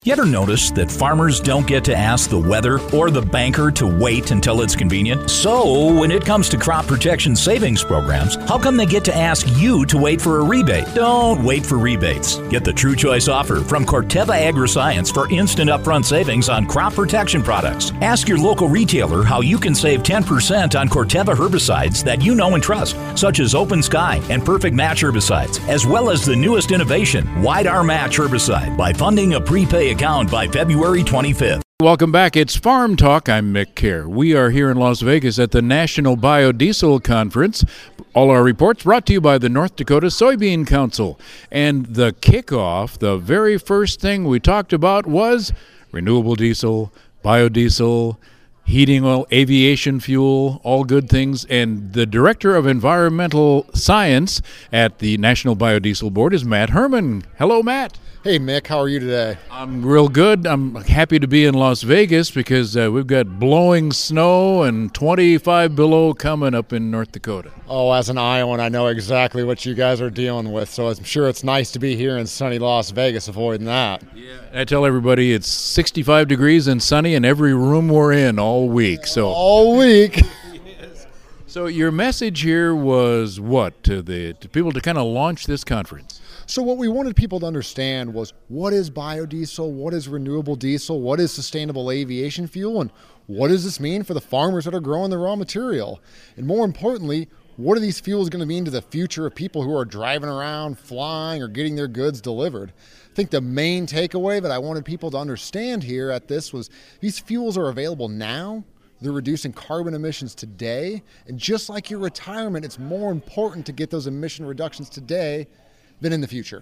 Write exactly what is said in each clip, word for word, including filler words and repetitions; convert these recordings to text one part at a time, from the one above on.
You ever notice that farmers don't get to ask the weather or the banker to wait until it's convenient? So, when it comes to crop protection savings programs, how come they get to ask you to wait for a rebate? Don't wait for rebates. Get the True Choice offer from Corteva Agriscience for instant upfront savings on crop protection products. Ask your local retailer how you can save ten percent on Corteva herbicides that you know and trust, such as Open Sky and Perfect Match herbicides, as well as the newest innovation, Wide Arm Match herbicide, by funding a prepay account by February twenty-fifth. Welcome back. It's Farm Talk. I'm Mick Kerr. We are here in Las Vegas at the National Biodiesel Conference. All our reports brought to you by the North Dakota Soybean Council. And the kickoff, the very first thing we talked about was renewable diesel, biodiesel, heating oil, aviation fuel, all good things. And the Director of Environmental Science at the National Biodiesel Board is Matt Herman. Hello, Matt. Hey, Mick, how are you today? I'm real good. I'm happy to be in Las Vegas because uh, we've got blowing snow and twenty-five below coming up in North Dakota. Oh, as an Iowan, I know exactly what you guys are dealing with, so I'm sure it's nice to be here in sunny Las Vegas avoiding that. Yeah. I tell everybody it's sixty-five degrees and sunny in every room we're in all week. So all week. Yes. So your message here was what to the to people to kind of launch this conference? So what we wanted people to understand was, what is biodiesel, what is renewable diesel, what is sustainable aviation fuel, and what does this mean for the farmers that are growing the raw material? And more importantly, what are these fuels going to mean to the future of people who are driving around, flying, or getting their goods delivered? I think the main takeaway that I wanted people to understand here at this was these fuels are available now. They're reducing carbon emissions today. And just like your retirement, it's more important to get those emission reductions today than in the future.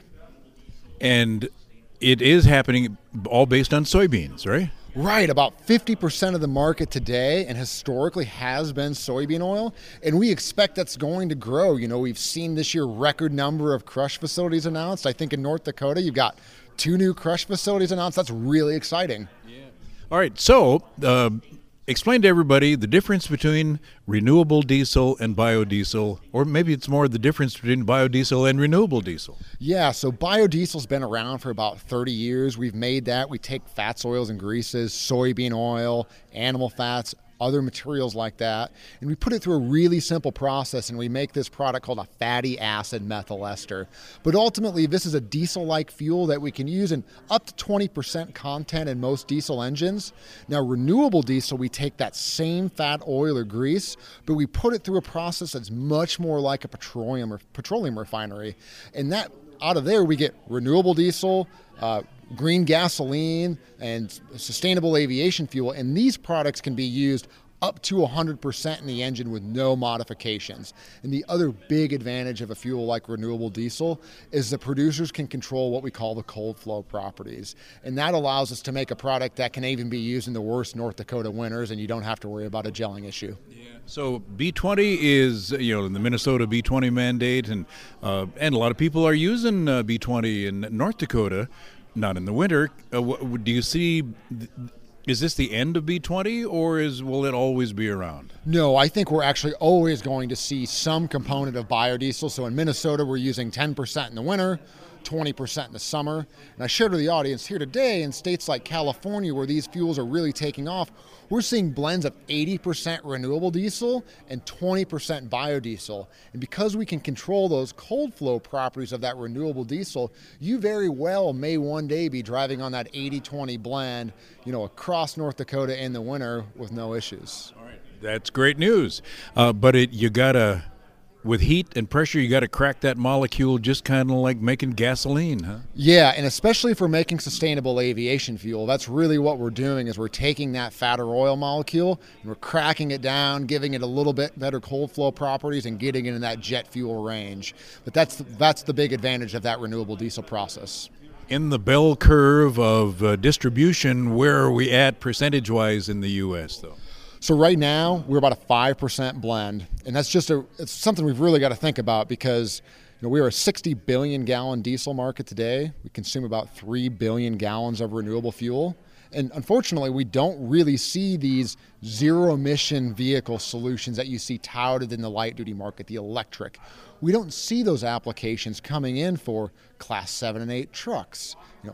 And it is happening all based on soybeans, right? Right. About fifty percent of the market today and historically has been soybean oil. And we expect that's going to grow. You know, we've seen this year record number of crush facilities announced. I think in North Dakota, you've got two new crush facilities announced. That's really exciting. Yeah. All right. So, uh, explain to everybody the difference between renewable diesel and biodiesel, or maybe it's more the difference between biodiesel and renewable diesel. Yeah, so biodiesel's been around for about thirty years. We've made that. We take fats, oils, and greases, soybean oil, animal fats, other materials like that, and we put it through a really simple process, and we make this product called a fatty acid methyl ester. But ultimately, this is a diesel-like fuel that we can use in up to twenty percent content in most diesel engines. Now, renewable diesel, we take that same fat, oil, or grease, but we put it through a process that's much more like a petroleum or petroleum refinery. And that out of there, we get renewable diesel, uh, green gasoline, and sustainable aviation fuel. And these products can be used up to one hundred percent in the engine with no modifications. And the other big advantage of a fuel like renewable diesel is that producers can control what we call the cold flow properties. And that allows us to make a product that can even be used in the worst North Dakota winters, and you don't have to worry about a gelling issue. Yeah. So B twenty is, you know, the Minnesota B twenty mandate, and uh, and a lot of people are using uh, B twenty in North Dakota, not in the winter. Uh, what, do you see... Th- Is this the end of B twenty, or is will it always be around? No, I think we're actually always going to see some component of biodiesel. So in Minnesota, we're using ten percent in the winter, twenty percent in the summer. And I shared with the audience here today, in states like California, where these fuels are really taking off, we're seeing blends of eighty percent renewable diesel and twenty percent biodiesel. And because we can control those cold flow properties of that renewable diesel, you very well may one day be driving on that eighty twenty blend, you know, across North Dakota in the winter with no issues. All right. That's great news. Uh, but it you gotta, with heat and pressure, you gotta crack that molecule, just kind of like making gasoline, huh? Yeah, and especially for making sustainable aviation fuel, that's really what we're doing, is we're taking that fat or oil molecule and we're cracking it down, giving it a little bit better cold flow properties and getting it in that jet fuel range. But that's the, that's the big advantage of that renewable diesel process. In the bell curve of uh, distribution, where are we at percentage-wise in the U S, though? So right now, we're about a five percent blend, and that's just a it's something we've really got to think about, because you know, we are a sixty billion gallon diesel market today. We consume about three billion gallons of renewable fuel. And unfortunately, we don't really see these zero-emission vehicle solutions that you see touted in the light-duty market, the electric. We don't see those applications coming in for Class seven and eight trucks. You know,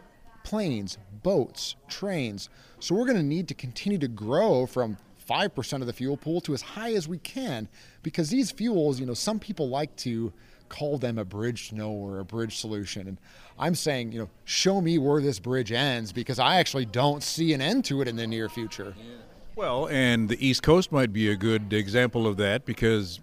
planes, boats, trains. So we're going to need to continue to grow from five percent of the fuel pool to as high as we can, because these fuels, you know, some people like to call them a bridge to nowhere, a bridge solution. And I'm saying, you know, show me where this bridge ends, because I actually don't see an end to it in the near future. Yeah. Well, and the East Coast might be a good example of that, because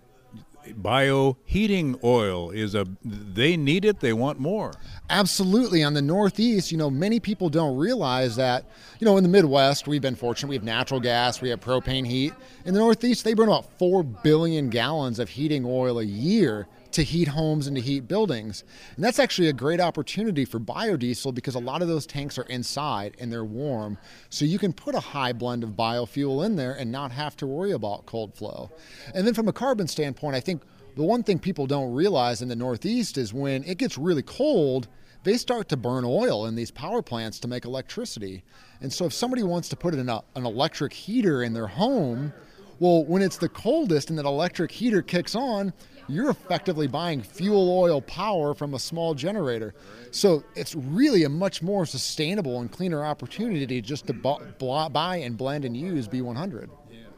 bio heating oil is a, they need it, they want more. Absolutely. On the Northeast, you know, many people don't realize that, you know, in the Midwest, we've been fortunate. We have natural gas, we have propane heat. In the Northeast, they burn about four billion gallons of heating oil a year to heat homes and to heat buildings. And that's actually a great opportunity for biodiesel, because a lot of those tanks are inside and they're warm. So you can put a high blend of biofuel in there and not have to worry about cold flow. And then from a carbon standpoint, I think the one thing people don't realize in the Northeast is when it gets really cold, they start to burn oil in these power plants to make electricity. And so if somebody wants to put in a, an electric heater in their home, well, when it's the coldest and that electric heater kicks on, you're effectively buying fuel oil power from a small generator. So it's really a much more sustainable and cleaner opportunity just to buy and blend and use B one hundred.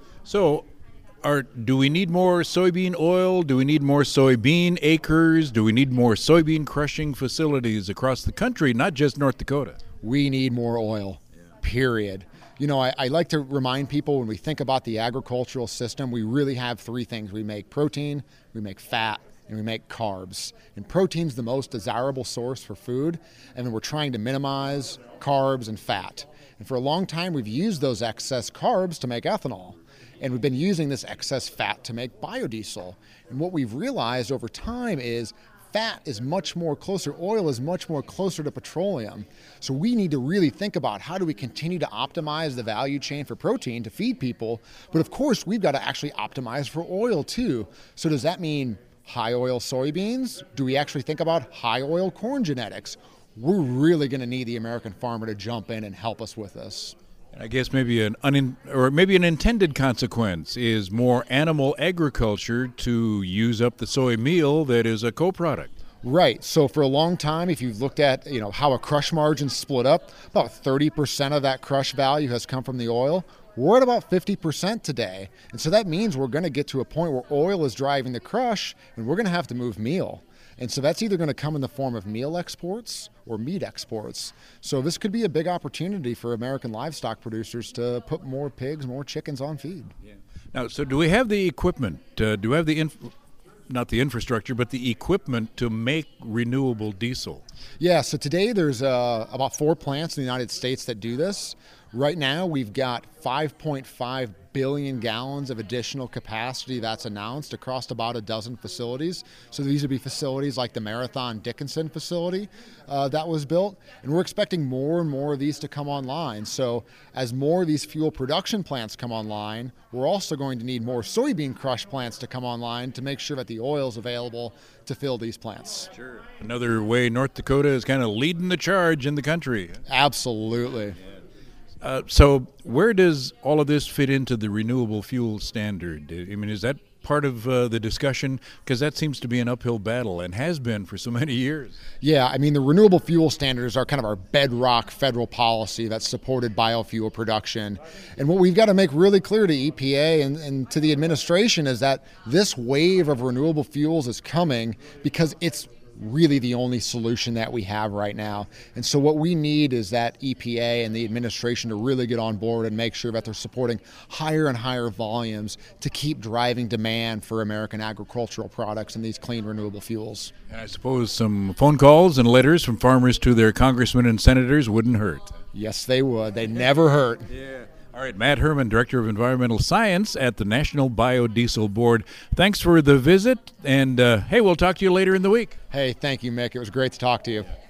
So are, do we need more soybean oil? Do we need more soybean acres? Do we need more soybean crushing facilities across the country, not just North Dakota? We need more oil, period. You know, I, I like to remind people, when we think about the agricultural system, we really have three things. We make protein, we make fat, and we make carbs. And protein's the most desirable source for food, and we're trying to minimize carbs and fat. And for a long time, we've used those excess carbs to make ethanol. And we've been using this excess fat to make biodiesel. And what we've realized over time is fat is much more closer, oil is much more closer to petroleum. So we need to really think about how do we continue to optimize the value chain for protein to feed people. But of course, we've got to actually optimize for oil too. So does that mean high oil soybeans? Do we actually think about high oil corn genetics? We're really going to need the American farmer to jump in and help us with this. I guess maybe an un, or maybe an intended consequence is more animal agriculture to use up the soy meal that is a co-product. Right. So for a long time, if you've looked at, you know, how a crush margin split up, about thirty percent of that crush value has come from the oil. We're at about fifty percent today. And so that means we're going to get to a point where oil is driving the crush, and we're going to have to move meal. And so that's either going to come in the form of meal exports or meat exports. So this could be a big opportunity for American livestock producers to put more pigs, more chickens on feed. Yeah. Now, so do we have the equipment? Uh, do we have the, inf- not the infrastructure, but the equipment to make renewable diesel? Yeah, so today there's uh, about four plants in the United States that do this. Right now, we've got five point five billion gallons of additional capacity that's announced across about a dozen facilities. So these would be facilities like the Marathon Dickinson facility uh, that was built. And we're expecting more and more of these to come online. So as more of these fuel production plants come online, we're also going to need more soybean crush plants to come online to make sure that the oil is available to fill these plants. Sure. Another way North Dakota is kind of leading the charge in the country. Absolutely. Uh, so where does all of this fit into the renewable fuel standard? I mean, is that part of uh, the discussion? Because that seems to be an uphill battle and has been for so many years. Yeah, I mean, the renewable fuel standards are kind of our bedrock federal policy that's supported biofuel production. And what we've got to make really clear to E P A and, and to the administration is that this wave of renewable fuels is coming because it's really the only solution that we have right now. And so what we need is that E P A and the administration to really get on board and make sure that they're supporting higher and higher volumes to keep driving demand for American agricultural products and these clean renewable fuels. And I suppose some phone calls and letters from farmers to their congressmen and senators wouldn't hurt. Yes, they would. They never hurt. Yeah. All right, Matt Herman, Director of Environmental Science at the National Biodiesel Board. Thanks for the visit, and uh, hey, we'll talk to you later in the week. Hey, thank you, Mick. It was great to talk to you.